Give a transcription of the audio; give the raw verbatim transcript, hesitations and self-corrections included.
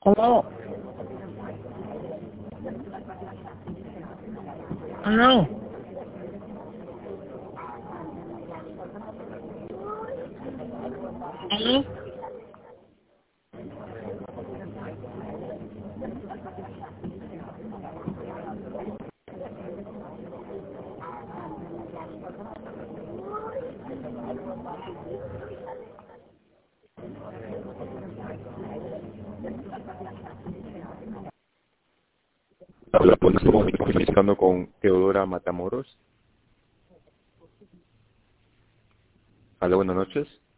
Aló. Aló. Aló. Hola, pues estamos comunicando con Teodora Matamoros. Hola, buenas noches.